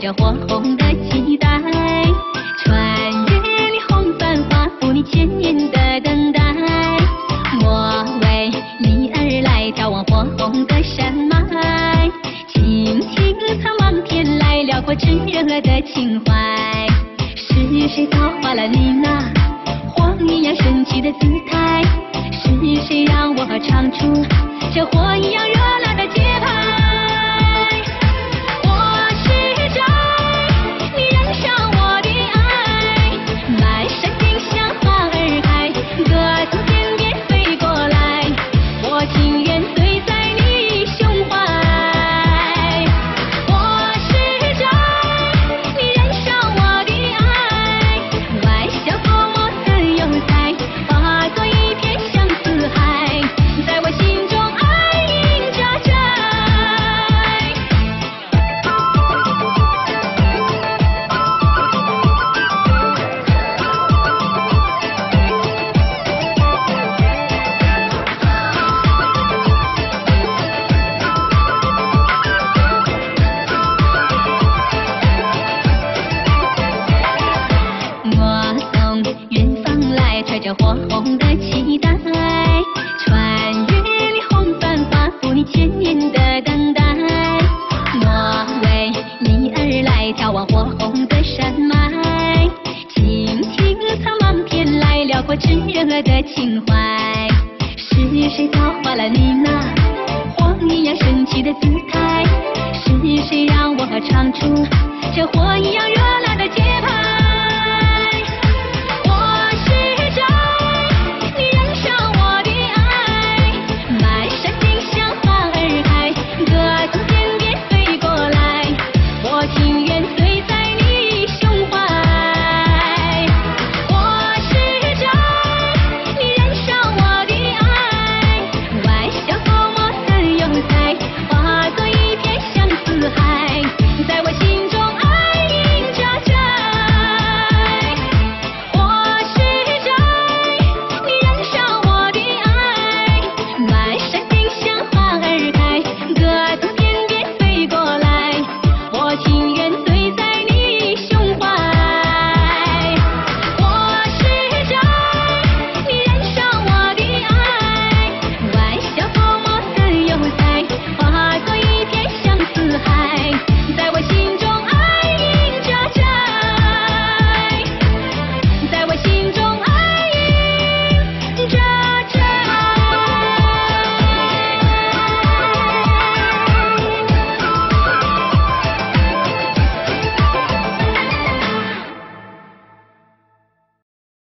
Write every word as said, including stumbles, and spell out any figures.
着火红的期待，穿越霓虹繁华，赴你千年的等待。我为你而来，眺望火红的山脉，倾听苍茫天籁，辽阔炽热的情怀。是谁造化了你那火一样神奇的姿态？是谁让我唱出这火一样热辣的节拍？火红的期待，穿越霓虹繁华，赴你千年的等待。我为你而来，眺望火红的山脉，倾听苍茫天籁，辽阔炽热的情怀。是谁造化了你那火一样神奇的姿态？是谁让我唱出这火一样热辣？